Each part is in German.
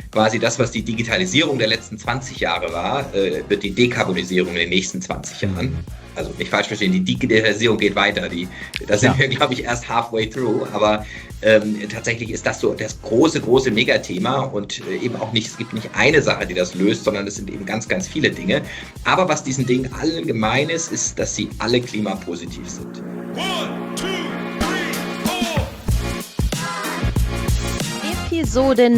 quasi das, was die Digitalisierung der letzten 20 Jahre war, wird die Dekarbonisierung in den nächsten 20 Jahren. Also nicht falsch verstehen, die Digitalisierung geht weiter. Da sind wir, glaube ich, erst halfway through. Aber tatsächlich ist das so das große Megathema und eben auch nicht, es gibt nicht eine Sache, die das löst, sondern es sind eben ganz viele Dinge. Aber was diesen Dingen allen gemein ist, dass sie alle klimapositiv sind. 1, 2, 3, 4. Episode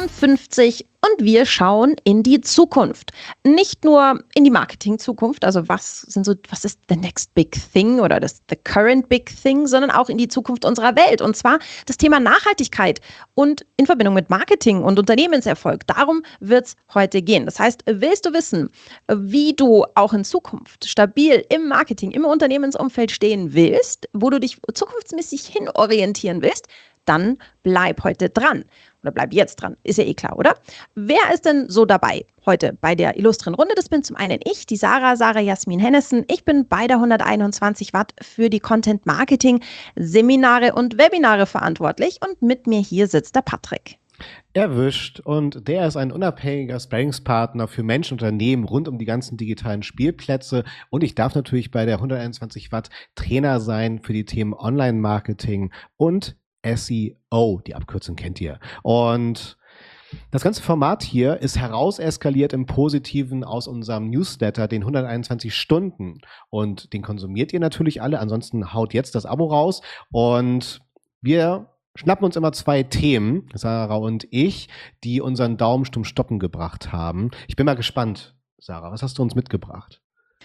59 und wir schauen in die Zukunft. Nicht nur in die Marketing-Zukunft, also was ist the next big thing oder the current big thing, sondern auch in die Zukunft unserer Welt. Und zwar das Thema Nachhaltigkeit und in Verbindung mit Marketing und Unternehmenserfolg. Darum wird es heute gehen. Das heißt, willst du wissen, wie du auch in Zukunft stabil im Marketing, im Unternehmensumfeld stehen willst, wo du dich zukunftsmäßig hinorientieren willst, dann bleib heute dran. Oder bleib jetzt dran. Ist ja eh klar, oder? Wer ist denn so dabei heute bei der illustren Runde? Das bin zum einen ich, die Sarah Jasmin Hennessen. Ich bin bei der 121 Watt für die Content Marketing Seminare und Webinare verantwortlich und mit mir hier sitzt der Patrick. Erwischt, und der ist ein unabhängiger Sparringspartner für Menschen und Unternehmen rund um die ganzen digitalen Spielplätze, und ich darf natürlich bei der 121 Watt Trainer sein für die Themen Online-Marketing und SEO, die Abkürzung kennt ihr. Und das ganze Format hier ist herauseskaliert im Positiven aus unserem Newsletter, den 121 Stunden. Und den konsumiert ihr natürlich alle, ansonsten haut jetzt das Abo raus. Und wir schnappen uns immer 2 Themen, Sarah und ich, die unseren Daumen zum Stoppen gebracht haben. Ich bin mal gespannt, Sarah, was hast du uns mitgebracht?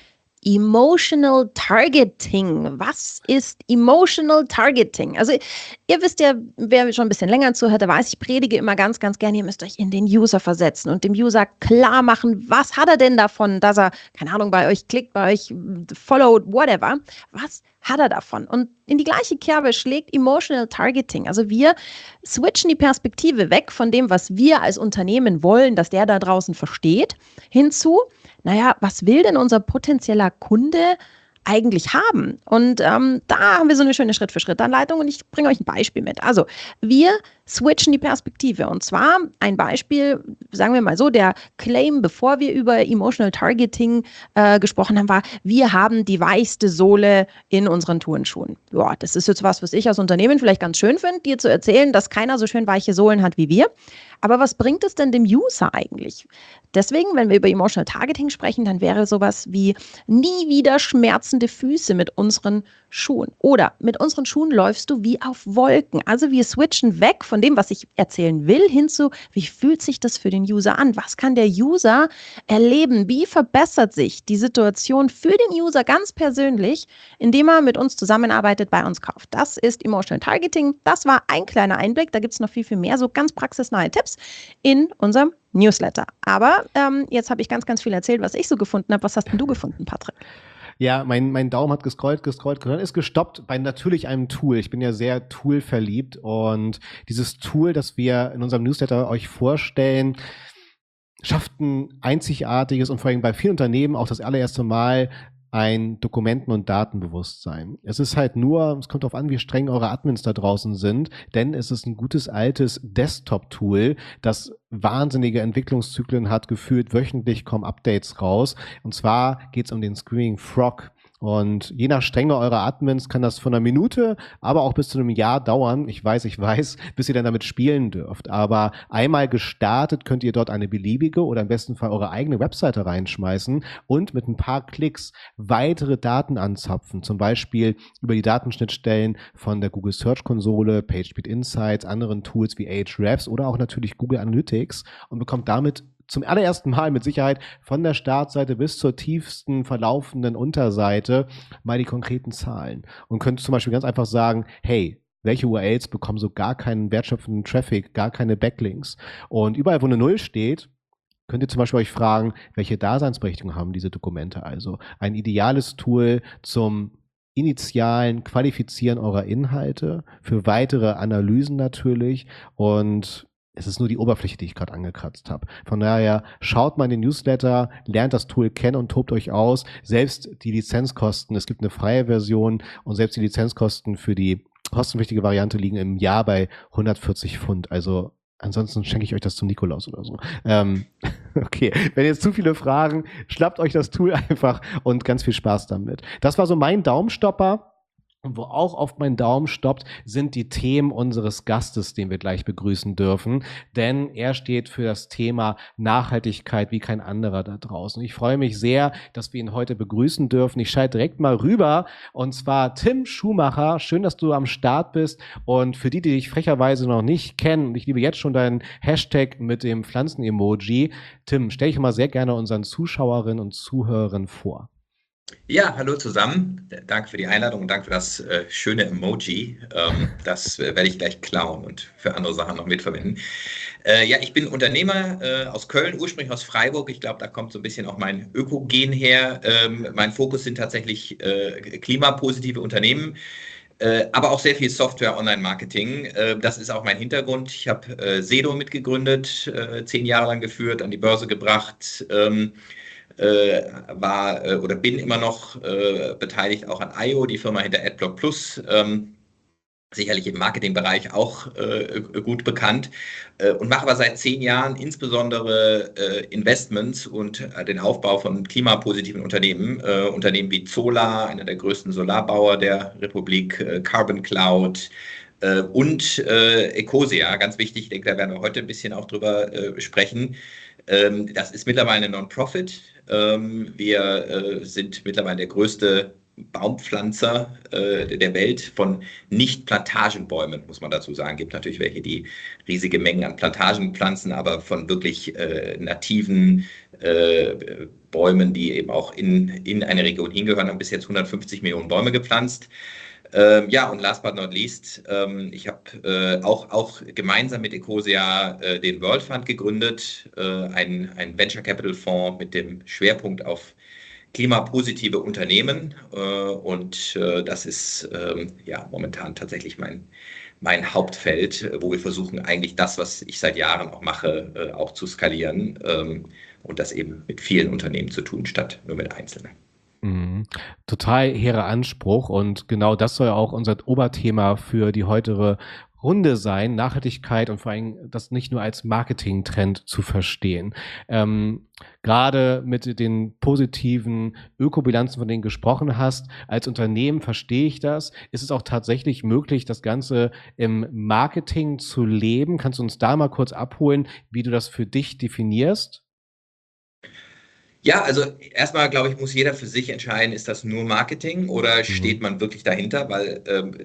Emotional Targeting. Was ist Emotional Targeting? Also ihr wisst ja, wer schon ein bisschen länger zuhört, der weiß, ich predige immer ganz gerne, ihr müsst euch in den User versetzen und dem User klar machen, was hat er denn davon, dass er, keine Ahnung, bei euch klickt, bei euch followed, whatever. Was hat er davon? Und in die gleiche Kerbe schlägt Emotional Targeting. Also wir switchen die Perspektive weg von dem, was wir als Unternehmen wollen, dass der da draußen versteht, hinzu, naja, was will denn unser potenzieller Kunde eigentlich haben? Und da haben wir so eine schöne Schritt-für-Schritt-Anleitung und ich bringe euch ein Beispiel mit. Also wir switchen die Perspektive, und zwar ein Beispiel, sagen wir mal so, der Claim, bevor wir über Emotional Targeting gesprochen haben, war, wir haben die weichste Sohle in unseren Turnschuhen. Ja, das ist jetzt was ich als Unternehmen vielleicht ganz schön finde, dir zu erzählen, dass keiner so schön weiche Sohlen hat wie wir. Aber was bringt es denn dem User eigentlich? Deswegen, wenn wir über Emotional Targeting sprechen, dann wäre sowas wie nie wieder schmerzende Füße mit unseren Schuhen. Oder mit unseren Schuhen läufst du wie auf Wolken. Also wir switchen weg von dem, was ich erzählen will, hin zu, wie fühlt sich das für den User an? Was kann der User erleben? Wie verbessert sich die Situation für den User ganz persönlich, indem er mit uns zusammenarbeitet, bei uns kauft? Das ist Emotional Targeting. Das war ein kleiner Einblick. Da gibt es noch viel mehr so ganz praxisnahe Tipps in unserem Newsletter. Aber jetzt habe ich ganz viel erzählt, was ich so gefunden habe. Was hast denn du gefunden, Patrick? Ja, mein Daumen hat gescrollt, ist gestoppt bei natürlich einem Tool. Ich bin ja sehr toolverliebt, und dieses Tool, das wir in unserem Newsletter euch vorstellen, schafft ein einzigartiges und vor allem bei vielen Unternehmen auch das allererste Mal ein Dokumenten- und Datenbewusstsein. Es ist halt nur, es kommt darauf an, wie streng eure Admins da draußen sind, denn es ist ein gutes altes Desktop-Tool, das wahnsinnige Entwicklungszyklen hat, gefühlt wöchentlich kommen Updates raus. Und zwar geht es um den Screaming Frog. Und je nach Strenge eurer Admins kann das von einer Minute, aber auch bis zu einem Jahr dauern. Ich weiß, bis ihr dann damit spielen dürft. Aber einmal gestartet könnt ihr dort eine beliebige oder im besten Fall eure eigene Webseite reinschmeißen und mit ein paar Klicks weitere Daten anzapfen. Zum Beispiel über die Datenschnittstellen von der Google Search Konsole, PageSpeed Insights, anderen Tools wie Ahrefs oder auch natürlich Google Analytics, und bekommt damit zum allerersten Mal mit Sicherheit von der Startseite bis zur tiefsten verlaufenden Unterseite mal die konkreten Zahlen. Und könnt zum Beispiel ganz einfach sagen, hey, welche URLs bekommen so gar keinen wertschöpfenden Traffic, gar keine Backlinks? Und überall, wo eine Null steht, könnt ihr zum Beispiel euch fragen, welche Daseinsberechtigung haben diese Dokumente? Also ein ideales Tool zum initialen Qualifizieren eurer Inhalte, für weitere Analysen natürlich, und es ist nur die Oberfläche, die ich gerade angekratzt habe. Von daher schaut mal in den Newsletter, lernt das Tool kennen und tobt euch aus. Selbst die Lizenzkosten, es gibt eine freie Version, und selbst die Lizenzkosten für die kostenpflichtige Variante liegen im Jahr bei 140 Pfund. Also Ansonsten schenke ich euch das zum Nikolaus oder so. Okay, wenn jetzt zu viele Fragen, schnappt euch das Tool einfach und ganz viel Spaß damit. Das war so mein Daumenstopper. Und wo auch oft mein Daumen stoppt, sind die Themen unseres Gastes, den wir gleich begrüßen dürfen. Denn er steht für das Thema Nachhaltigkeit wie kein anderer da draußen. Ich freue mich sehr, dass wir ihn heute begrüßen dürfen. Ich schalte direkt mal rüber. Und zwar Tim Schumacher. Schön, dass du am Start bist. Und für die dich frecherweise noch nicht kennen, und ich liebe jetzt schon deinen Hashtag mit dem Pflanzen-Emoji. Tim, stell dich mal sehr gerne unseren Zuschauerinnen und Zuhörern vor. Ja, hallo zusammen. Danke für die Einladung und danke für das schöne Emoji. Das werde ich gleich klauen und für andere Sachen noch mitverwenden. Ja, ich bin Unternehmer aus Köln, ursprünglich aus Freiburg. Ich glaube, da kommt so ein bisschen auch mein Ökogen her. Mein Fokus sind tatsächlich klimapositive Unternehmen. Aber auch sehr viel Software, Online-Marketing. Das ist auch mein Hintergrund. Ich habe Sedo mitgegründet, 10 Jahre lang geführt, an die Börse gebracht. War oder bin immer noch beteiligt auch an IO, die Firma hinter AdBlock Plus, sicherlich im Marketingbereich auch gut bekannt und mache aber seit 10 Jahren insbesondere Investments und den Aufbau von klimapositiven Unternehmen, Unternehmen wie Zola, einer der größten Solarbauer der Republik, Carbon Cloud, und Ecosia, ganz wichtig, ich denke, da werden wir heute ein bisschen auch drüber sprechen. Das ist mittlerweile eine Non-Profit. Wir sind mittlerweile der größte Baumpflanzer der Welt von Nicht-Plantagenbäumen, muss man dazu sagen. Es gibt natürlich welche, die riesige Mengen an Plantagen pflanzen, aber von wirklich nativen Bäumen, die eben auch in eine Region hingehören, haben bis jetzt 150 Millionen Bäume gepflanzt. Ja, und last but not least, ich habe auch gemeinsam mit Ecosia den World Fund gegründet, ein Venture Capital Fonds mit dem Schwerpunkt auf klimapositive Unternehmen. Und das ist ja momentan tatsächlich mein Hauptfeld, wo wir versuchen, eigentlich das, was ich seit Jahren auch mache, auch zu skalieren und das eben mit vielen Unternehmen zu tun, statt nur mit Einzelnen. Total hehrer Anspruch und genau das soll auch unser Oberthema für die heutige Runde sein, Nachhaltigkeit und vor allem das nicht nur als Marketingtrend zu verstehen. Gerade mit den positiven Ökobilanzen, von denen du gesprochen hast, als Unternehmen verstehe ich das. Ist es auch tatsächlich möglich, das Ganze im Marketing zu leben? Kannst du uns da mal kurz abholen, wie du das für dich definierst? Ja, also erstmal, glaube ich, muss jeder für sich entscheiden, ist das nur Marketing oder steht man wirklich dahinter, weil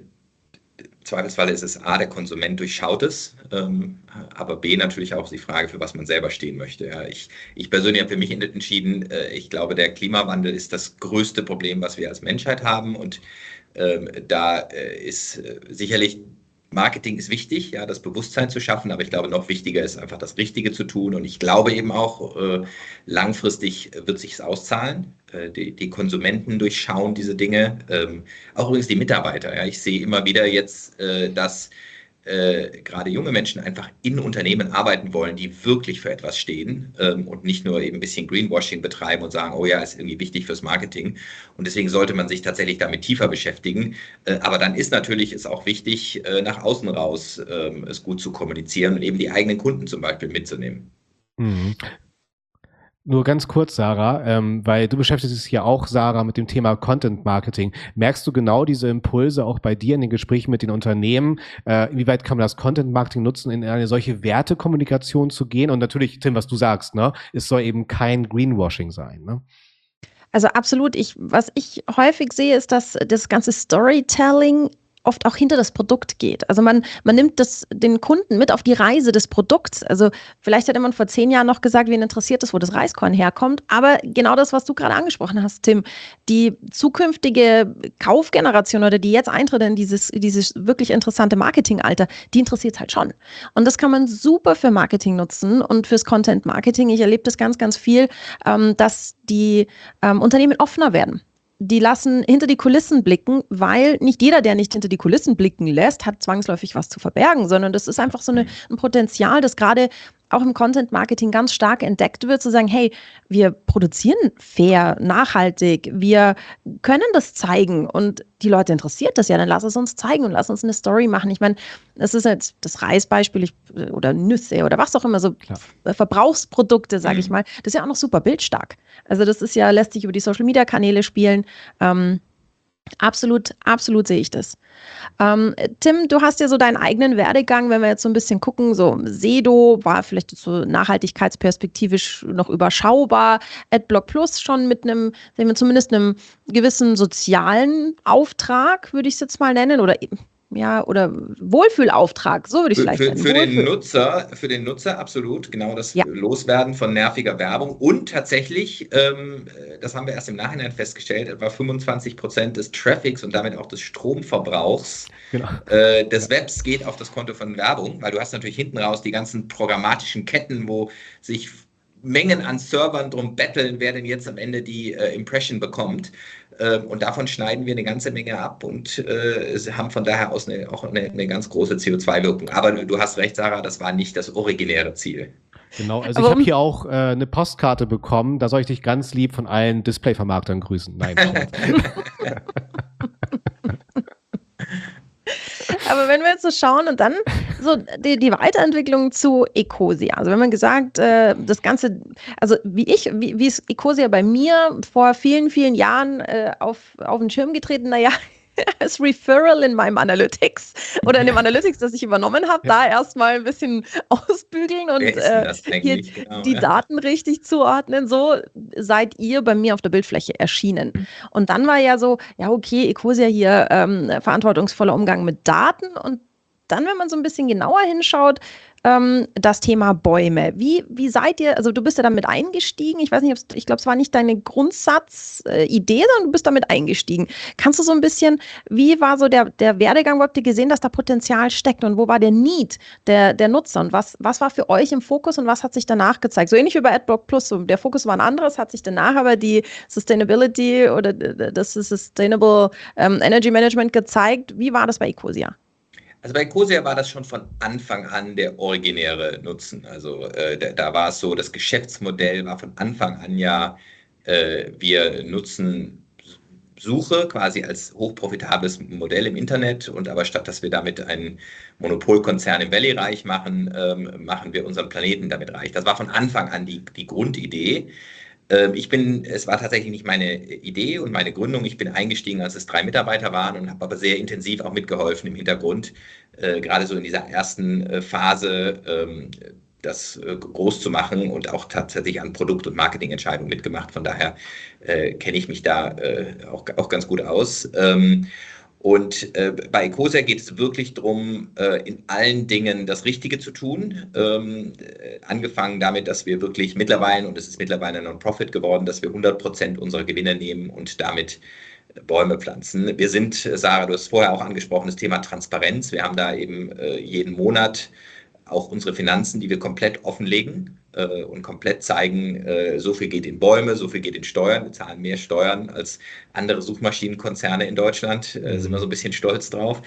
im Zweifelsfall ist es A, der Konsument durchschaut es, aber B, natürlich auch die Frage, für was man selber stehen möchte. Ja, ich persönlich habe für mich entschieden, ich glaube, der Klimawandel ist das größte Problem, was wir als Menschheit haben und da ist sicherlich Marketing ist wichtig, ja, das Bewusstsein zu schaffen, aber ich glaube, noch wichtiger ist einfach das Richtige zu tun und ich glaube eben auch, langfristig wird sich es auszahlen. Die Konsumenten durchschauen diese Dinge, auch übrigens die Mitarbeiter. Ja, ich sehe immer wieder jetzt, dass gerade junge Menschen einfach in Unternehmen arbeiten wollen, die wirklich für etwas stehen und nicht nur eben ein bisschen Greenwashing betreiben und sagen, oh ja, ist irgendwie wichtig fürs Marketing. Und deswegen sollte man sich tatsächlich damit tiefer beschäftigen. Aber dann ist natürlich es auch wichtig, nach außen raus es gut zu kommunizieren und eben die eigenen Kunden zum Beispiel mitzunehmen. Mhm. Nur ganz kurz, Sarah, weil du beschäftigst dich ja auch, Sarah, mit dem Thema Content Marketing. Merkst du genau diese Impulse auch bei dir in den Gesprächen mit den Unternehmen? Inwieweit kann man das Content Marketing nutzen, in eine solche Wertekommunikation zu gehen? Und natürlich, Tim, was du sagst, ne, es soll eben kein Greenwashing sein, ne? Also absolut. Was ich häufig sehe, ist, dass das ganze Storytelling oft auch hinter das Produkt geht. Also man nimmt den Kunden mit auf die Reise des Produkts. Also vielleicht hätte man vor 10 Jahren noch gesagt, wen interessiert es, wo das Reiskorn herkommt. Aber genau das, was du gerade angesprochen hast, Tim, die zukünftige Kaufgeneration oder die jetzt eintritt in dieses wirklich interessante Marketingalter, die interessiert es halt schon. Und das kann man super für Marketing nutzen und fürs Content Marketing. Ich erlebe das ganz, ganz viel, dass die Unternehmen offener werden. Die lassen hinter die Kulissen blicken, weil nicht jeder, der nicht hinter die Kulissen blicken lässt, hat zwangsläufig was zu verbergen, sondern das ist einfach so ein Potenzial, das gerade auch im Content-Marketing ganz stark entdeckt wird, zu sagen, hey, wir produzieren fair, nachhaltig, wir können das zeigen und die Leute interessiert das ja, dann lass es uns zeigen und lass uns eine Story machen. Ich meine, das ist jetzt das Reisbeispiel oder Nüsse oder was auch immer, so Klar. Verbrauchsprodukte, sage ich mal, das ist ja auch noch super bildstark. Also das ist ja, lässt sich über die Social-Media-Kanäle spielen. Absolut, absolut sehe ich das. Tim, du hast ja so deinen eigenen Werdegang, wenn wir jetzt so ein bisschen gucken, so Sedo war vielleicht so nachhaltigkeitsperspektivisch noch überschaubar, AdBlock Plus schon mit einem, sagen wir zumindest einem gewissen sozialen Auftrag, würde ich es jetzt mal nennen, oder ja, oder Wohlfühlauftrag, so würde ich es vielleicht nennen. Für den Nutzer absolut, genau das Ja. Loswerden von nerviger Werbung und tatsächlich, das haben wir erst im Nachhinein festgestellt, etwa 25% des Traffics und damit auch des Stromverbrauchs Genau. des Webs geht auf das Konto von Werbung, weil du hast natürlich hinten raus die ganzen programmatischen Ketten, wo sich Mengen an Servern drum betteln, wer denn jetzt am Ende die Impression bekommt. Und davon schneiden wir eine ganze Menge ab und haben von daher aus auch eine ganz große CO2-Wirkung. Aber du hast recht, Sarah, das war nicht das originäre Ziel. Genau, also Aber ich habe hier auch eine Postkarte bekommen, da soll ich dich ganz lieb von allen Display-Vermarktern grüßen. Nein, Scherz. Aber wenn wir jetzt so schauen und dann so die Weiterentwicklung zu Ecosia. Also wenn man gesagt, das Ganze, also wie ist Ecosia bei mir vor vielen, vielen Jahren auf den Schirm getreten, naja, als Referral in meinem Analytics oder in dem Analytics, das ich übernommen habe, da erstmal ein bisschen ausbügeln und Wer ist denn das hier eigentlich? Genau, die ja. Daten richtig zuordnen. So seid ihr bei mir auf der Bildfläche erschienen. Und dann war ja so, ja okay, Ecosia hier, verantwortungsvoller Umgang mit Daten und dann, wenn man so ein bisschen genauer hinschaut, das Thema Bäume. Wie seid ihr, also du bist ja damit eingestiegen, ich weiß nicht, ich glaube, es war nicht deine Grundsatzidee, sondern du bist damit eingestiegen. Kannst du so ein bisschen, wie war so der Werdegang, wo habt ihr gesehen, dass da Potenzial steckt und wo war der Need der Nutzer und was war für euch im Fokus und was hat sich danach gezeigt? So ähnlich wie bei AdBlock Plus, so der Fokus war ein anderes, hat sich danach aber die Sustainability oder das Sustainable Energy Management gezeigt. Wie war das bei Ecosia? Also bei Ecosia war das schon von Anfang an der originäre Nutzen. Also da war es so, das Geschäftsmodell war von Anfang an ja, wir nutzen Suche quasi als hochprofitables Modell im Internet und aber statt, dass wir damit einen Monopolkonzern im Valley reich machen, machen wir unseren Planeten damit reich. Das war von Anfang an die Grundidee. Es war tatsächlich nicht meine Idee und meine Gründung. Ich bin eingestiegen, als es 3 Mitarbeiter waren und habe aber sehr intensiv auch mitgeholfen im Hintergrund, gerade so in dieser ersten Phase, das groß zu machen und auch tatsächlich an Produkt- und Marketingentscheidungen mitgemacht. Von daher kenne ich mich da auch ganz gut aus. Und bei Ecosia geht es wirklich darum, in allen Dingen das Richtige zu tun. Angefangen damit, dass wir wirklich mittlerweile, und es ist mittlerweile ein Non-Profit geworden, dass wir 100% unserer Gewinne nehmen und damit Bäume pflanzen. Wir sind, Sarah, du hast vorher auch angesprochen, das Thema Transparenz. Wir haben da eben jeden Monat auch unsere Finanzen, die wir komplett offenlegen und komplett zeigen, so viel geht in Bäume, so viel geht in Steuern. Wir zahlen mehr Steuern als andere Suchmaschinenkonzerne in Deutschland, sind wir so ein bisschen stolz drauf.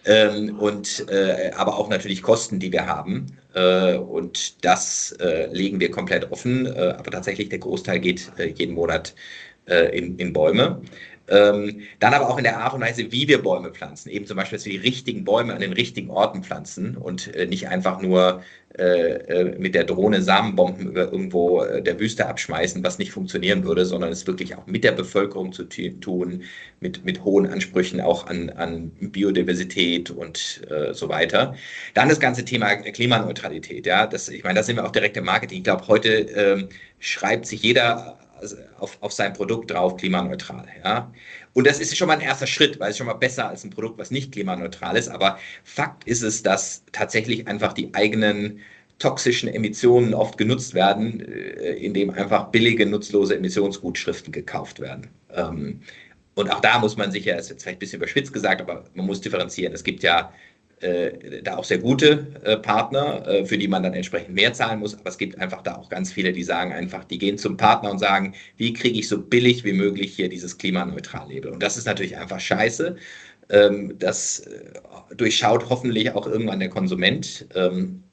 Aber auch natürlich Kosten, die wir haben. Und das legen wir komplett offen. Aber tatsächlich der Großteil geht jeden Monat in Bäume. Dann aber auch in der Art und Weise, wie wir Bäume pflanzen. Eben zum Beispiel, dass wir die richtigen Bäume an den richtigen Orten pflanzen und nicht einfach nur mit der Drohne Samenbomben über irgendwo der Wüste abschmeißen, was nicht funktionieren würde, sondern es wirklich auch mit der Bevölkerung zu tun, mit hohen Ansprüchen auch an Biodiversität und so weiter. Dann das ganze Thema Klimaneutralität. Ja, ich meine, da sind wir auch direkt im Marketing. Ich glaube, heute schreibt sich jeder auf sein Produkt drauf, klimaneutral. Ja? Und das ist schon mal ein erster Schritt, weil es schon mal besser als ein Produkt, was nicht klimaneutral ist. Aber Fakt ist es, dass tatsächlich einfach die eigenen toxischen Emissionen oft genutzt werden, indem einfach billige, nutzlose Emissionsgutschriften gekauft werden. Und auch da muss man sich ja, das ist jetzt vielleicht ein bisschen überspitzt gesagt, aber man muss differenzieren. Es gibt ja da auch sehr gute Partner, für die man dann entsprechend mehr zahlen muss. Aber es gibt einfach da auch ganz viele, die sagen einfach, die gehen zum Partner und sagen, wie kriege ich so billig wie möglich hier dieses Klimaneutral-Label? Und das ist natürlich einfach scheiße. Das durchschaut hoffentlich auch irgendwann der Konsument.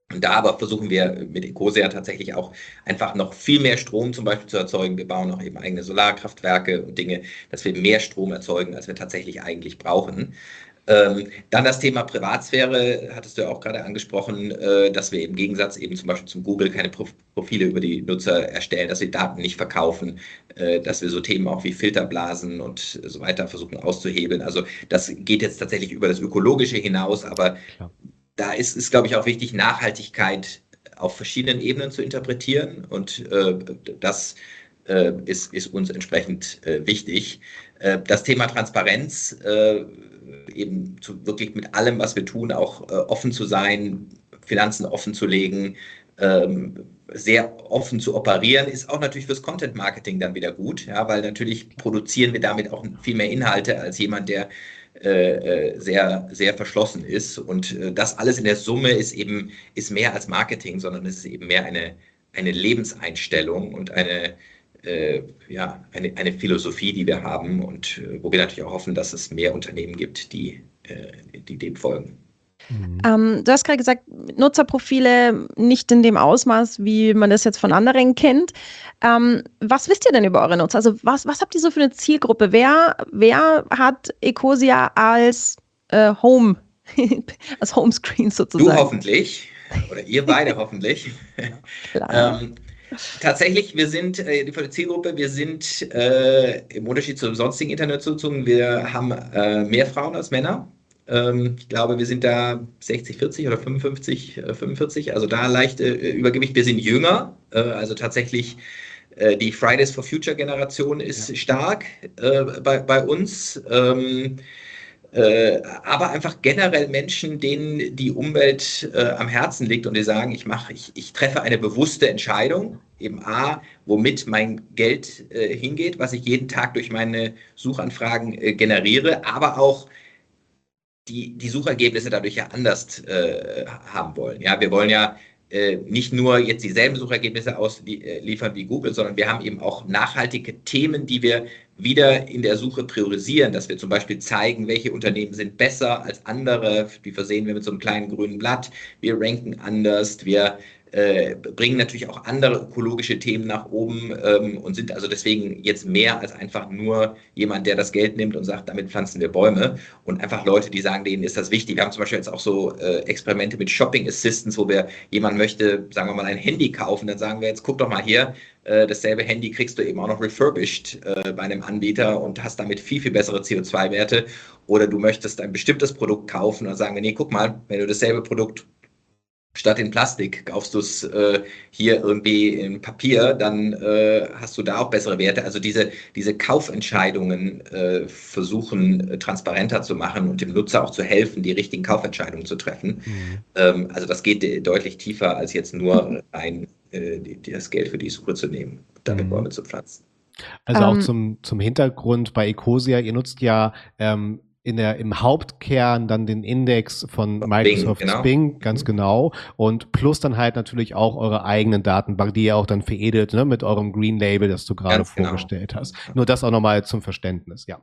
Und da aber versuchen wir mit Ecosia tatsächlich auch einfach noch viel mehr Strom zum Beispiel zu erzeugen. Wir bauen auch eben eigene Solarkraftwerke und Dinge, dass wir mehr Strom erzeugen, als wir tatsächlich eigentlich brauchen. Dann das Thema Privatsphäre, hattest du ja auch gerade angesprochen, dass wir im Gegensatz eben zum Beispiel zum Google keine Profile über die Nutzer erstellen, dass wir Daten nicht verkaufen, dass wir so Themen auch wie Filterblasen und so weiter versuchen auszuhebeln. Also das geht jetzt tatsächlich über das Ökologische hinaus, aber Klar. da ist, glaube ich, auch wichtig, Nachhaltigkeit auf verschiedenen Ebenen zu interpretieren und das ist uns entsprechend wichtig. Das Thema Transparenz, eben wirklich mit allem, was wir tun, auch offen zu sein, Finanzen offen zu legen, sehr offen zu operieren, ist auch natürlich fürs Content Marketing dann wieder gut, ja, weil natürlich produzieren wir damit auch viel mehr Inhalte als jemand, der sehr, sehr verschlossen ist. Und das alles in der Summe ist mehr als Marketing, sondern es ist eben mehr eine Lebenseinstellung und eine Philosophie, die wir haben und wo wir natürlich auch hoffen, dass es mehr Unternehmen gibt, die dem folgen. Du hast gerade gesagt, Nutzerprofile nicht in dem Ausmaß, wie man das jetzt von anderen kennt. Was wisst ihr denn über eure Nutzer? Also was habt ihr so für eine Zielgruppe? Wer hat Ecosia als Home, als Homescreen sozusagen? Du hoffentlich oder ihr beide hoffentlich. Klar. Tatsächlich, wir sind für die Zielgruppe, wir sind im Unterschied zu sonstigen Internetnutzungen, wir haben mehr Frauen als Männer. Ich glaube, wir sind da 60-40 oder 55-45, also da leicht Übergewicht. Wir sind jünger, also tatsächlich die Fridays for Future Generation ist stark bei uns. Aber einfach generell Menschen, denen die Umwelt am Herzen liegt und die sagen, ich treffe eine bewusste Entscheidung, eben womit mein Geld hingeht, was ich jeden Tag durch meine Suchanfragen generiere, aber auch die Suchergebnisse dadurch ja anders haben wollen. Ja, wir wollen ja nicht nur jetzt dieselben Suchergebnisse ausliefern wie Google, sondern wir haben eben auch nachhaltige Themen, die wir wieder in der Suche priorisieren, dass wir zum Beispiel zeigen, welche Unternehmen sind besser als andere, die versehen wir mit so einem kleinen grünen Blatt, wir ranken anders, wir bringen natürlich auch andere ökologische Themen nach oben und sind also deswegen jetzt mehr als einfach nur jemand, der das Geld nimmt und sagt, damit pflanzen wir Bäume und einfach Leute, die sagen, denen ist das wichtig. Wir haben zum Beispiel jetzt auch so Experimente mit Shopping Assistants, wo jemand möchte, sagen wir mal, ein Handy kaufen, dann sagen wir jetzt, guck doch mal hier, dasselbe Handy kriegst du eben auch noch refurbished bei einem Anbieter und hast damit viel, viel bessere CO2-Werte oder du möchtest ein bestimmtes Produkt kaufen und dann sagen wir, nee, guck mal, wenn du dasselbe Produkt statt in Plastik kaufst du es hier irgendwie in Papier, dann hast du da auch bessere Werte. Also diese Kaufentscheidungen versuchen transparenter zu machen und dem Nutzer auch zu helfen, die richtigen Kaufentscheidungen zu treffen. Also das geht deutlich tiefer als jetzt nur das Geld für die Suche zu nehmen, damit Bäume zu pflanzen. Also auch zum Hintergrund bei Ecosia, ihr nutzt ja im Hauptkern dann den Index von Microsoft Bing, ganz genau. Und plus dann halt natürlich auch eure eigenen Datenbank, die ihr auch dann veredelt, ne, mit eurem Green Label, das du gerade vorgestellt hast. Nur das auch nochmal zum Verständnis, ja.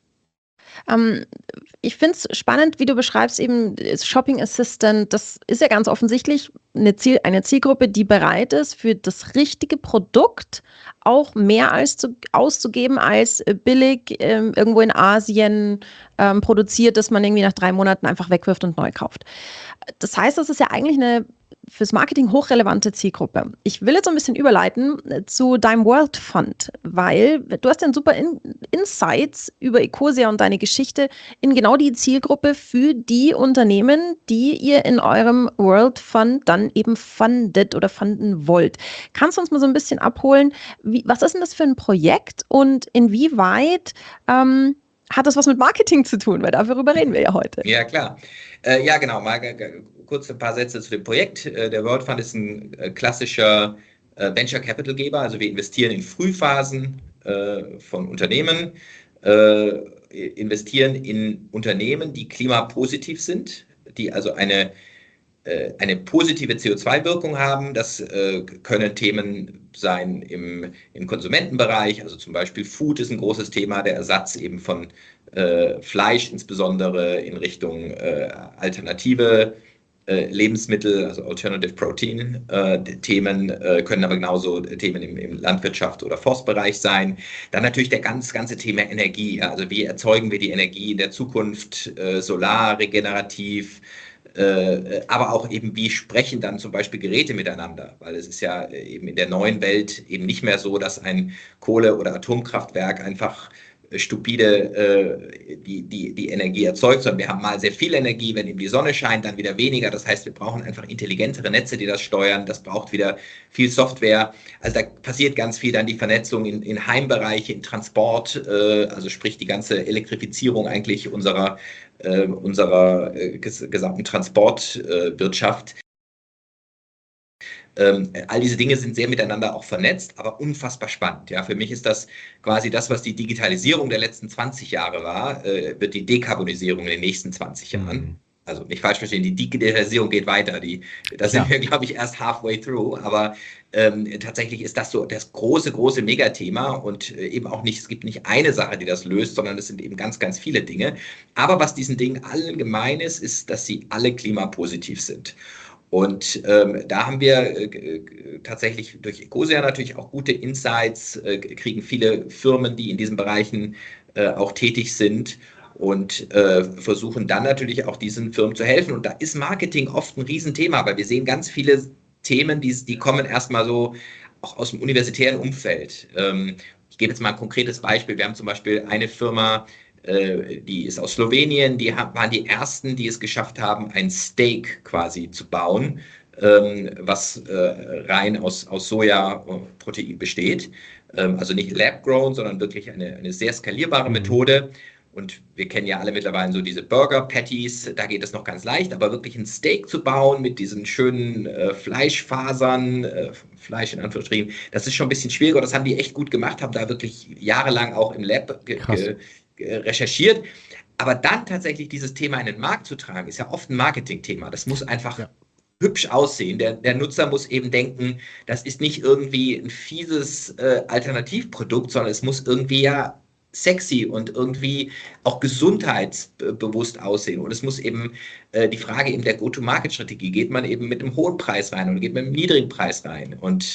Ich finde es spannend, wie du beschreibst, eben Shopping Assistant, das ist ja ganz offensichtlich eine Zielgruppe, die bereit ist, für das richtige Produkt auch mehr auszugeben als billig irgendwo in Asien produziert, das man irgendwie nach 3 Monaten einfach wegwirft und neu kauft. Das heißt, das ist ja eigentlich eine fürs Marketing hochrelevante Zielgruppe. Ich will jetzt so ein bisschen überleiten zu deinem World Fund, weil du hast ja super Insights über Ecosia und deine Geschichte in genau die Zielgruppe für die Unternehmen, die ihr in eurem World Fund dann eben fundet oder funden wollt. Kannst du uns mal so ein bisschen abholen, was ist denn das für ein Projekt und inwieweit hat das was mit Marketing zu tun? Weil darüber reden wir ja heute. Ja, klar. Ja, genau. Mal kurz ein paar Sätze zu dem Projekt. Der World Fund ist ein klassischer Venture Capital Geber. Also wir investieren in Frühphasen von Unternehmen, investieren in Unternehmen, die klimapositiv sind, die also eine positive CO2-Wirkung haben. Das können Themen sein im Konsumentenbereich, also zum Beispiel Food ist ein großes Thema, der Ersatz eben von Fleisch, insbesondere in Richtung alternative Lebensmittel, also Alternative Protein Themen, können aber genauso Themen im Landwirtschaft oder Forstbereich sein. Dann natürlich der ganze Thema Energie. Ja, also wie erzeugen wir die Energie in der Zukunft, solar, regenerativ, aber auch eben, wie sprechen dann zum Beispiel Geräte miteinander, weil es ist ja eben in der neuen Welt eben nicht mehr so, dass ein Kohle- oder Atomkraftwerk einfach stupide die Energie erzeugt, sondern wir haben mal sehr viel Energie, wenn eben die Sonne scheint, dann wieder weniger. Das heißt, wir brauchen einfach intelligentere Netze, die das steuern. Das braucht wieder viel Software. Also da passiert ganz viel dann die Vernetzung in Heimbereiche, in Transport, also sprich die ganze Elektrifizierung eigentlich unserer gesamten Transportwirtschaft. All diese Dinge sind sehr miteinander auch vernetzt, aber unfassbar spannend. Ja, für mich ist das quasi das, was die Digitalisierung der letzten 20 Jahre war, wird die Dekarbonisierung in den nächsten 20 Jahren. Also nicht falsch verstehen, die Digitalisierung geht weiter. Da sind wir, glaube ich, erst halfway through. Aber tatsächlich ist das so das große Megathema und eben auch nicht, es gibt nicht eine Sache, die das löst, sondern es sind eben ganz viele Dinge. Aber was diesen Dingen allen gemein ist, dass sie alle klimapositiv sind. Und da haben wir tatsächlich durch Ecosia natürlich auch gute Insights, kriegen viele Firmen, die in diesen Bereichen auch tätig sind und versuchen dann natürlich auch diesen Firmen zu helfen. Und da ist Marketing oft ein Riesenthema, weil wir sehen ganz viele Themen, die kommen erstmal so auch aus dem universitären Umfeld. Ich gebe jetzt mal ein konkretes Beispiel. Wir haben zum Beispiel eine Firma, die ist aus Slowenien, waren die ersten, die es geschafft haben, ein Steak quasi zu bauen, was rein aus Sojaprotein besteht. Also nicht lab-grown, sondern wirklich eine sehr skalierbare Methode. Und wir kennen ja alle mittlerweile so diese Burger-Patties, da geht es noch ganz leicht, aber wirklich ein Steak zu bauen mit diesen schönen Fleischfasern, Fleisch in Anführungsstrichen, das ist schon ein bisschen schwieriger. Das haben die echt gut gemacht, haben da wirklich jahrelang auch im Lab recherchiert. Aber dann tatsächlich dieses Thema in den Markt zu tragen, ist ja oft ein Marketingthema. Das muss einfach hübsch aussehen. Der Nutzer muss eben denken, das ist nicht irgendwie ein fieses Alternativprodukt, sondern es muss irgendwie ja sexy und irgendwie auch gesundheitsbewusst aussehen. Und es muss eben die Frage eben der Go-to-Market-Strategie, geht man eben mit einem hohen Preis rein oder geht man mit einem niedrigen Preis rein? Und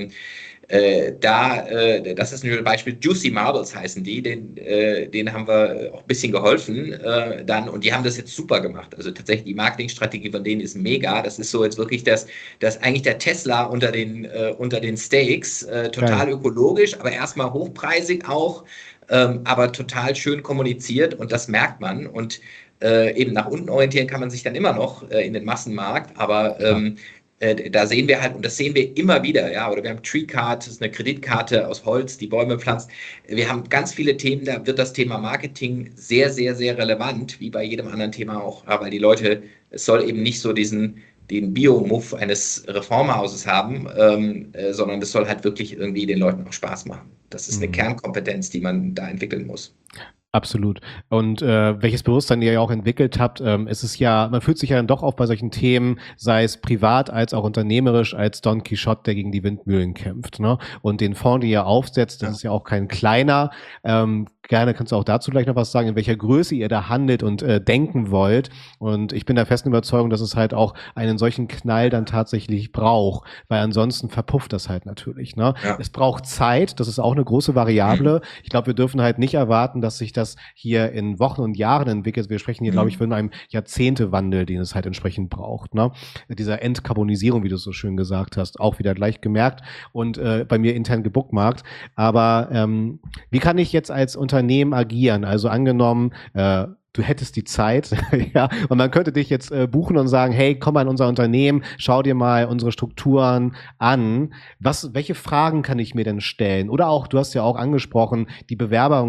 das ist ein Beispiel, Juicy Marbles heißen die, denen haben wir auch ein bisschen geholfen dann und die haben das jetzt super gemacht. Also tatsächlich die Marketingstrategie von denen ist mega. Das ist so jetzt wirklich das eigentlich der Tesla unter den Steaks, total ökologisch, aber erstmal hochpreisig auch, aber total schön kommuniziert und das merkt man und eben nach unten orientieren kann man sich dann immer noch in den Massenmarkt, aber da sehen wir halt, und das sehen wir immer wieder, ja, oder wir haben TreeCard, das ist eine Kreditkarte aus Holz, die Bäume pflanzt. Wir haben ganz viele Themen, da wird das Thema Marketing sehr relevant, wie bei jedem anderen Thema auch, weil die Leute, es soll eben nicht so den Bio-Muff eines Reformhauses haben, sondern es soll halt wirklich irgendwie den Leuten auch Spaß machen. Das ist eine Kernkompetenz, die man da entwickeln muss. Absolut. Und welches Bewusstsein ihr ja auch entwickelt habt, ist es ja, man fühlt sich ja dann doch auch bei solchen Themen, sei es privat als auch unternehmerisch, als Don Quixote, der gegen die Windmühlen kämpft. Ne? Und den Fonds, den ihr aufsetzt, das ist ja auch kein kleiner. Gerne kannst du auch dazu gleich noch was sagen, in welcher Größe ihr da handelt und denken wollt. Und ich bin der festen Überzeugung, dass es halt auch einen solchen Knall dann tatsächlich braucht, weil ansonsten verpufft das halt natürlich. Ne? Ja. Es braucht Zeit, das ist auch eine große Variable. Ich glaube, wir dürfen halt nicht erwarten, dass sich das hier in Wochen und Jahren entwickelt. Wir sprechen hier, glaube ich, von einem Jahrzehntewandel, den es halt entsprechend braucht. Ne? Dieser Entkarbonisierung, wie du so schön gesagt hast, auch wieder gleich gemerkt und bei mir intern gebookmarkt. Aber wie kann ich jetzt als Unternehmen agieren? Also angenommen, du hättest die Zeit, ja, und man könnte dich jetzt buchen und sagen, hey, komm mal in unser Unternehmen, schau dir mal unsere Strukturen an. Welche Fragen kann ich mir denn stellen? Oder auch, du hast ja auch angesprochen, die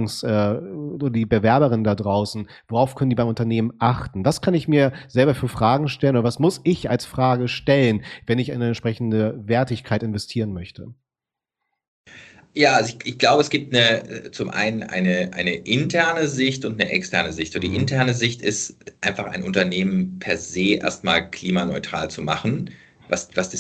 Bewerberin da draußen, worauf können die beim Unternehmen achten? Was kann ich mir selber für Fragen stellen oder was muss ich als Frage stellen, wenn ich in eine entsprechende Wertigkeit investieren möchte? Ja, also ich glaube, es gibt zum einen eine interne Sicht und eine externe Sicht. Und die interne Sicht ist einfach ein Unternehmen per se erstmal klimaneutral zu machen, was die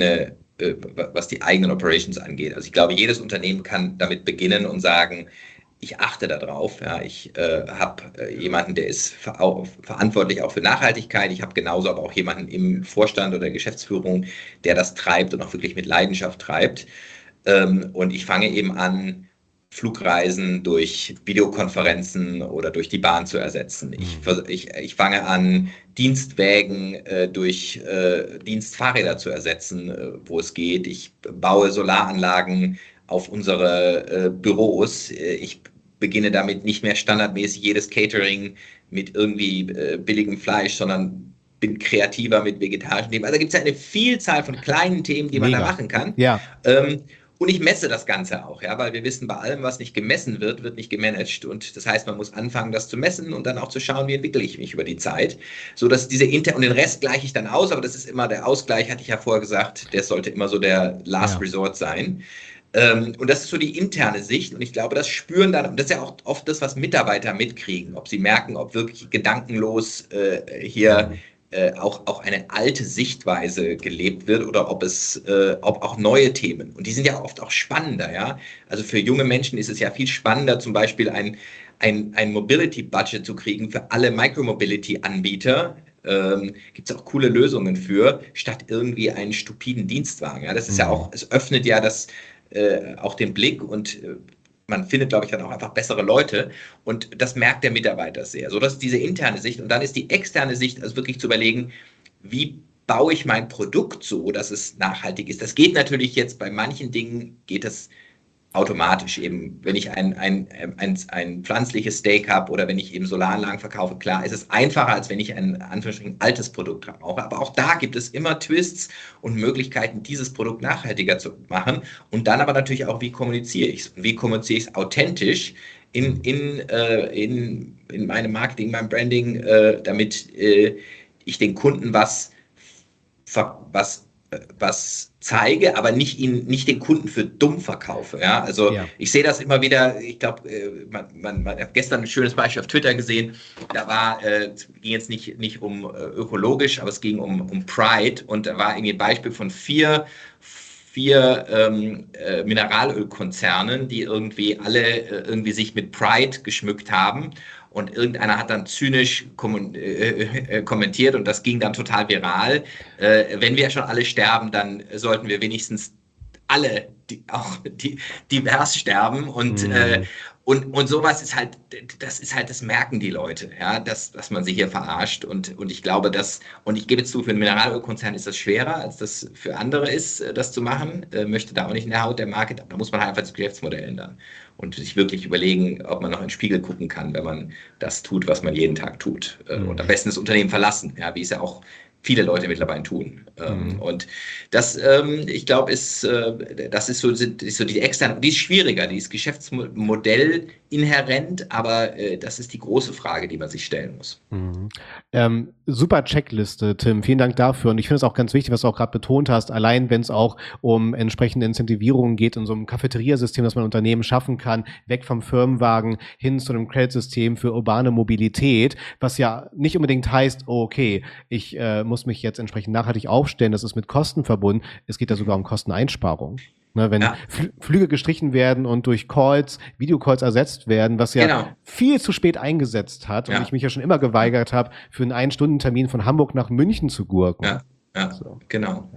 eigenen Operations angeht. Also ich glaube, jedes Unternehmen kann damit beginnen und sagen, ich achte darauf. Ja. Ich habe jemanden, der ist verantwortlich auch für Nachhaltigkeit. Ich habe genauso aber auch jemanden im Vorstand oder Geschäftsführung, der das treibt und auch wirklich mit Leidenschaft treibt. Und ich fange eben an, Flugreisen durch Videokonferenzen oder durch die Bahn zu ersetzen. Ich fange an, Dienstwägen durch Dienstfahrräder zu ersetzen, wo es geht. Ich baue Solaranlagen auf unsere Büros. Ich beginne damit nicht mehr standardmäßig jedes Catering mit irgendwie billigem Fleisch, sondern bin kreativer mit vegetarischen Themen. Also da gibt es ja eine Vielzahl von kleinen Themen, die man da machen kann. Ja. Und ich messe das Ganze auch, ja, weil wir wissen, bei allem, was nicht gemessen wird, wird nicht gemanagt. Und das heißt, man muss anfangen, das zu messen und dann auch zu schauen, wie entwickle ich mich über die Zeit. So dass und den Rest gleiche ich dann aus, aber das ist immer der Ausgleich, hatte ich ja vorher gesagt, der sollte immer so der Last Resort sein. Und das ist so die interne Sicht. Und ich glaube, das spüren dann, und das ist ja auch oft das, was Mitarbeiter mitkriegen, ob sie merken, ob wirklich gedankenlos hier auch eine alte Sichtweise gelebt wird oder ob auch neue Themen. Und die sind ja oft auch spannender, ja. Also für junge Menschen ist es ja viel spannender, zum Beispiel ein Mobility-Budget zu kriegen für alle Micromobility-Anbieter. Gibt es auch coole Lösungen für, statt irgendwie einen stupiden Dienstwagen. Ja, das ist ja auch, es öffnet ja auch den Blick und man findet, glaube ich, dann auch einfach bessere Leute und das merkt der Mitarbeiter sehr. So, das ist diese interne Sicht und dann ist die externe Sicht, also wirklich zu überlegen, wie baue ich mein Produkt so, dass es nachhaltig ist. Das geht natürlich jetzt, bei manchen Dingen geht es automatisch eben, wenn ich ein pflanzliches Steak habe oder wenn ich eben Solaranlagen verkaufe, klar, ist es einfacher, als wenn ich ein Anführungsstrichen altes Produkt brauche. Aber auch da gibt es immer Twists und Möglichkeiten, dieses Produkt nachhaltiger zu machen. Und dann aber natürlich auch, wie kommuniziere ich es? Und wie kommuniziere ich es authentisch in meinem Marketing, meinem Branding, damit ich den Kunden was zeige, aber nicht den Kunden für dumm verkaufe. Ja? Also ich sehe das immer wieder, ich glaube, man hat gestern ein schönes Beispiel auf Twitter gesehen, da ging jetzt nicht um ökologisch, aber es ging um Pride und da war irgendwie ein Beispiel von vier Mineralölkonzernen, die irgendwie alle irgendwie sich mit Pride geschmückt haben. Und irgendeiner hat dann zynisch kommentiert und das ging dann total viral. Wenn wir schon alle sterben, dann sollten wir wenigstens alle divers sterben. Und sowas ist halt, das merken die Leute, ja, dass man sie hier verarscht. Und ich glaube, und ich gebe zu, für einen Mineralölkonzern ist das schwerer, als das für andere ist, das zu machen. Möchte da auch nicht in der Haut der Marke, da muss man halt einfach das Geschäftsmodell ändern. Und sich wirklich überlegen, ob man noch in den Spiegel gucken kann, wenn man das tut, was man jeden Tag tut. Und am besten das Unternehmen verlassen, ja, wie es ja auch viele Leute mittlerweile tun. Und das, ich glaube, das ist so die externe, die ist schwieriger, die ist Geschäftsmodell inhärent, aber das ist die große Frage, die man sich stellen muss. Super Checkliste, Tim. Vielen Dank dafür. Und ich finde es auch ganz wichtig, was du auch gerade betont hast, allein wenn es auch um entsprechende Incentivierungen geht, in so einem Cafeteria-System, das man Unternehmen schaffen kann, weg vom Firmenwagen hin zu einem Credit-System für urbane Mobilität, was ja nicht unbedingt heißt, oh, okay, ich muss mich jetzt entsprechend nachhaltig aufstellen, das ist mit Kosten verbunden. Es geht ja sogar um Kosteneinsparung. Ne, wenn Flüge gestrichen werden und durch Videocalls ersetzt werden, was ja viel zu spät eingesetzt hat und ich mich ja schon immer geweigert habe, für einen 1-Stunden-Termin von Hamburg nach München zu gurken. Genau.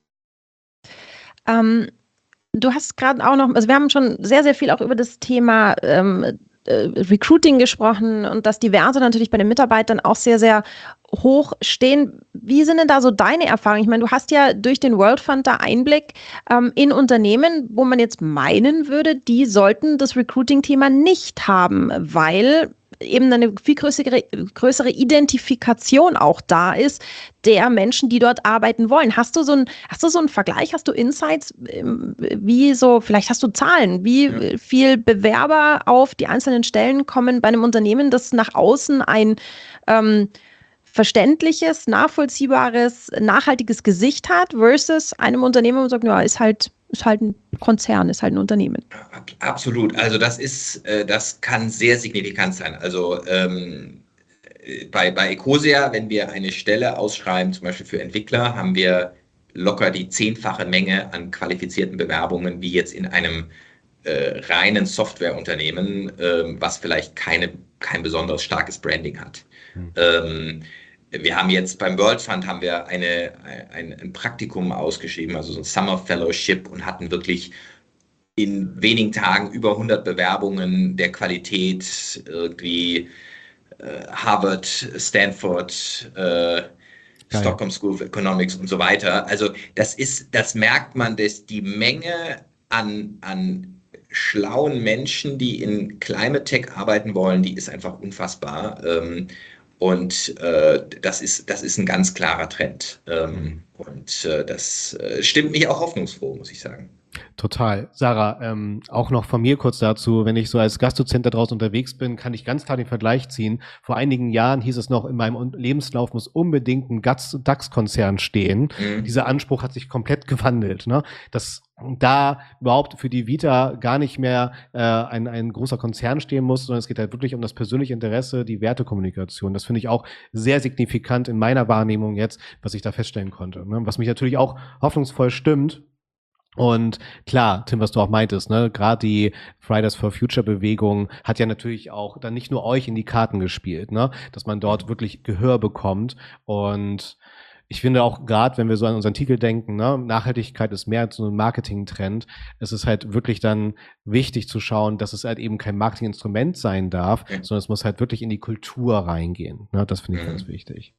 Du hast gerade auch noch, also wir haben schon sehr, sehr viel auch über das Thema Recruiting gesprochen und dass die Werte natürlich bei den Mitarbeitern auch sehr, sehr hoch stehen. Wie sind denn da so deine Erfahrungen? Ich meine, du hast ja durch den World Fund da Einblick in Unternehmen, wo man jetzt meinen würde, die sollten das Recruiting-Thema nicht haben, weil eben eine viel größere Identifikation auch da ist der Menschen, die dort arbeiten wollen. Hast du so einen Vergleich? Hast du Insights? Vielleicht hast du Zahlen, wie viel Bewerber auf die einzelnen Stellen kommen bei einem Unternehmen, das nach außen ein verständliches, nachvollziehbares, nachhaltiges Gesicht hat versus einem Unternehmen, wo man sagt, ja, ist halt ein Konzern, ist halt ein Unternehmen. Absolut. Also das kann sehr signifikant sein. Also bei Ecosia, wenn wir eine Stelle ausschreiben, zum Beispiel für Entwickler, haben wir locker die 10-fache Menge an qualifizierten Bewerbungen, wie jetzt in einem reinen Softwareunternehmen, was vielleicht kein besonders starkes Branding hat. Wir haben jetzt beim World Fund haben wir ein Praktikum ausgeschrieben, also so ein Summer Fellowship, und hatten wirklich in wenigen Tagen über 100 Bewerbungen der Qualität, irgendwie Harvard, Stanford, Stockholm School of Economics und so weiter. Also das merkt man, dass die Menge an schlauen Menschen, die in Climate Tech arbeiten wollen, die ist einfach unfassbar. Und das ist ein ganz klarer Trend. Und das stimmt mich auch hoffnungsfroh, muss ich sagen. Total. Sarah, auch noch von mir kurz dazu, wenn ich so als Gastdozent da draußen unterwegs bin, kann ich ganz klar den Vergleich ziehen. Vor einigen Jahren hieß es noch, in meinem Lebenslauf muss unbedingt ein DAX-Konzern stehen. Dieser Anspruch hat sich komplett gewandelt, ne? Dass da überhaupt für die Vita gar nicht mehr ein großer Konzern stehen muss, sondern es geht halt wirklich um das persönliche Interesse, die Wertekommunikation. Das finde ich auch sehr signifikant in meiner Wahrnehmung jetzt, was ich da feststellen konnte, ne? Was mich natürlich auch hoffnungsvoll stimmt. Und klar, Tim, was du auch meintest, ne, gerade die Fridays for Future Bewegung hat ja natürlich auch dann nicht nur euch in die Karten gespielt, ne, dass man dort wirklich Gehör bekommt. Und ich finde auch gerade, wenn wir so an unseren Titel denken, ne, Nachhaltigkeit ist mehr als so ein Marketing-Trend. Es ist halt wirklich dann wichtig zu schauen, dass es halt eben kein Marketinginstrument sein darf, sondern es muss halt wirklich in die Kultur reingehen. Ne, das finde ich ganz wichtig.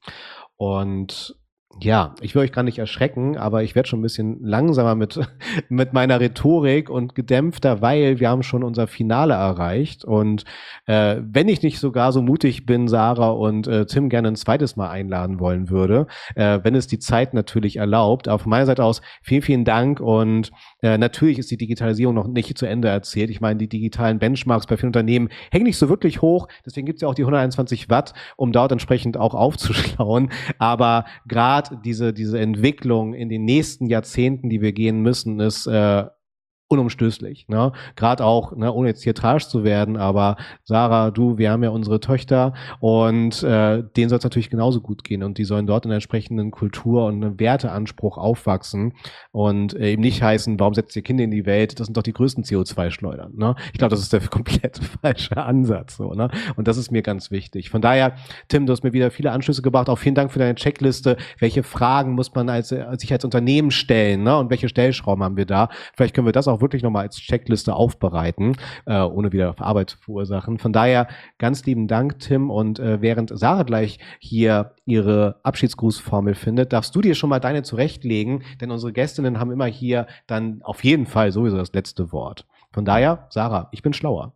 Und ja, ich will euch gar nicht erschrecken, aber ich werde schon ein bisschen langsamer mit meiner Rhetorik und gedämpfter, weil wir haben schon unser Finale erreicht. Und wenn ich nicht sogar so mutig bin, Sarah und Tim gerne ein zweites Mal einladen wollen würde, wenn es die Zeit natürlich erlaubt. Aber von meiner Seite aus vielen, vielen Dank. Und natürlich ist die Digitalisierung noch nicht zu Ende erzählt. Ich meine, die digitalen Benchmarks bei vielen Unternehmen hängen nicht so wirklich hoch. Deswegen gibt es ja auch die 121 Watt, um dort entsprechend auch aufzuschlauen. Aber gerade diese Entwicklung in den nächsten Jahrzehnten, die wir gehen müssen, ist unumstößlich, ne? Gerade auch, ne, ohne jetzt hier tragisch zu werden, aber Sarah, wir haben ja unsere Töchter und denen soll es natürlich genauso gut gehen und die sollen dort in einer entsprechenden Kultur und einem Werteanspruch aufwachsen und eben nicht heißen, warum setzt ihr Kinder in die Welt, das sind doch die größten CO2-Schleudern, ne? Ich glaube, das ist der komplett falsche Ansatz, so, ne? Und das ist mir ganz wichtig. Von daher, Tim, du hast mir wieder viele Anschlüsse gebracht, auch vielen Dank für deine Checkliste. Welche Fragen muss man sich als Unternehmen stellen, ne? Und welche Stellschrauben haben wir da? Vielleicht können wir das auch wirklich nochmal als Checkliste aufbereiten, ohne wieder Arbeit zu verursachen. Von daher ganz lieben Dank, Tim. Und während Sarah gleich hier ihre Abschiedsgrußformel findet, darfst du dir schon mal deine zurechtlegen, denn unsere Gästinnen haben immer hier dann auf jeden Fall sowieso das letzte Wort. Von daher, Sarah, ich bin schlauer.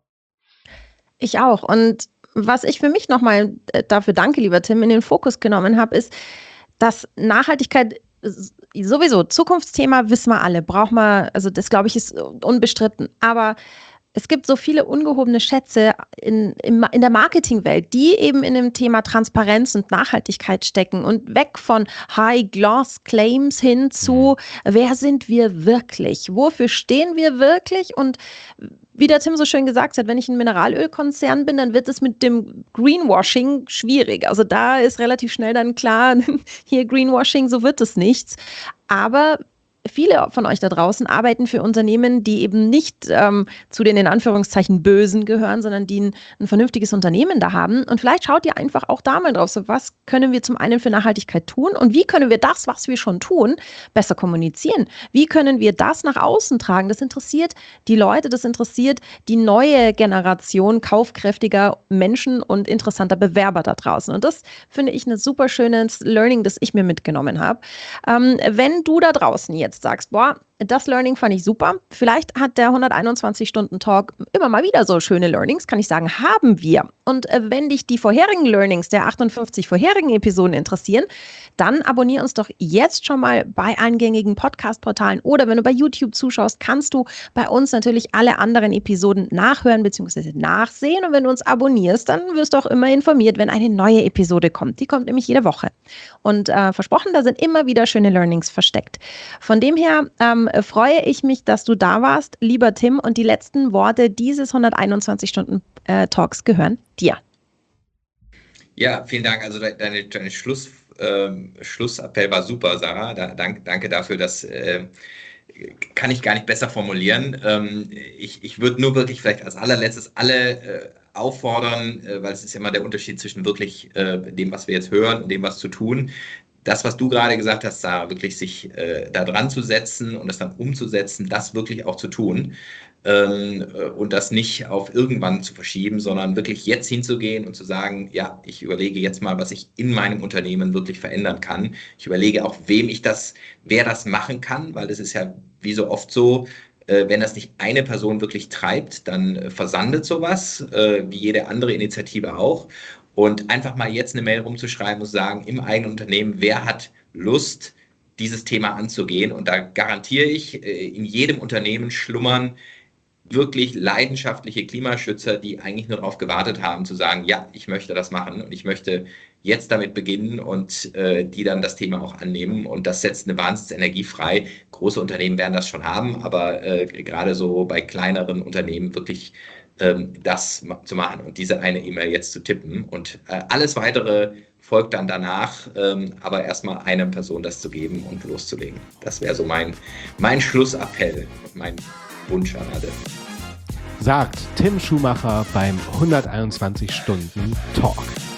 Ich auch. Und was ich für mich nochmal dafür danke, lieber Tim, in den Fokus genommen habe, ist, dass Nachhaltigkeit sowieso, Zukunftsthema wissen wir alle, braucht man, also das glaube ich ist unbestritten, aber es gibt so viele ungehobene Schätze in der Marketingwelt, die eben in dem Thema Transparenz und Nachhaltigkeit stecken und weg von High-Gloss-Claims hin zu, wer sind wir wirklich? Wofür stehen wir wirklich? Und wie der Tim so schön gesagt hat, wenn ich ein Mineralölkonzern bin, dann wird es mit dem Greenwashing schwierig. Also da ist relativ schnell dann klar, hier Greenwashing, so wird es nichts. Aber viele von euch da draußen arbeiten für Unternehmen, die eben nicht zu den in Anführungszeichen Bösen gehören, sondern die ein vernünftiges Unternehmen da haben. Und vielleicht schaut ihr einfach auch da mal drauf, so was können wir zum einen für Nachhaltigkeit tun und wie können wir das, was wir schon tun, besser kommunizieren? Wie können wir das nach außen tragen? Das interessiert die Leute, das interessiert die neue Generation kaufkräftiger Menschen und interessanter Bewerber da draußen. Und das finde ich ein super schönes Learning, das ich mir mitgenommen habe. Wenn du da draußen jetzt sagst, boah, das Learning fand ich super. Vielleicht hat der 121-Stunden-Talk immer mal wieder so schöne Learnings, kann ich sagen, haben wir. Und wenn dich die vorherigen Learnings der 58 vorherigen Episoden interessieren, dann abonniere uns doch jetzt schon mal bei eingängigen Podcast-Portalen oder wenn du bei YouTube zuschaust, kannst du bei uns natürlich alle anderen Episoden nachhören bzw. nachsehen. Und wenn du uns abonnierst, dann wirst du auch immer informiert, wenn eine neue Episode kommt. Die kommt nämlich jede Woche. Und versprochen, da sind immer wieder schöne Learnings versteckt. Von dem her freue ich mich, dass du da warst, lieber Tim. Und die letzten Worte dieses 121-Stunden-Talks gehören dir. Ja, vielen Dank. Also deine Schlussappell war super, Sarah. Danke dafür, dass kann ich gar nicht besser formulieren. Ich würde nur wirklich vielleicht als allerletztes alle auffordern, weil es ist ja immer der Unterschied zwischen wirklich dem, was wir jetzt hören und dem, was zu tun. Das, was du gerade gesagt hast, Sarah, wirklich sich da dran zu setzen und das dann umzusetzen, das wirklich auch zu tun. Und das nicht auf irgendwann zu verschieben, sondern wirklich jetzt hinzugehen und zu sagen, ja, ich überlege jetzt mal, was ich in meinem Unternehmen wirklich verändern kann. Ich überlege auch, wer das machen kann, weil es ist ja wie so oft so, wenn das nicht eine Person wirklich treibt, dann versandet sowas, wie jede andere Initiative auch. Und einfach mal jetzt eine Mail rumzuschreiben und zu sagen, im eigenen Unternehmen, wer hat Lust, dieses Thema anzugehen? Und da garantiere ich, in jedem Unternehmen schlummern wirklich leidenschaftliche Klimaschützer, die eigentlich nur darauf gewartet haben, zu sagen, ja, ich möchte das machen und ich möchte jetzt damit beginnen und die dann das Thema auch annehmen. Und das setzt eine Wahnsinnsenergie frei. Große Unternehmen werden das schon haben, aber gerade so bei kleineren Unternehmen wirklich das zu machen und diese eine E-Mail jetzt zu tippen. Und alles Weitere folgt dann danach, aber erstmal einer Person das zu geben und loszulegen. Das wäre so mein Schlussappell, mein Wunsch an alle. Sagt Tim Schumacher beim 121 Stunden Talk.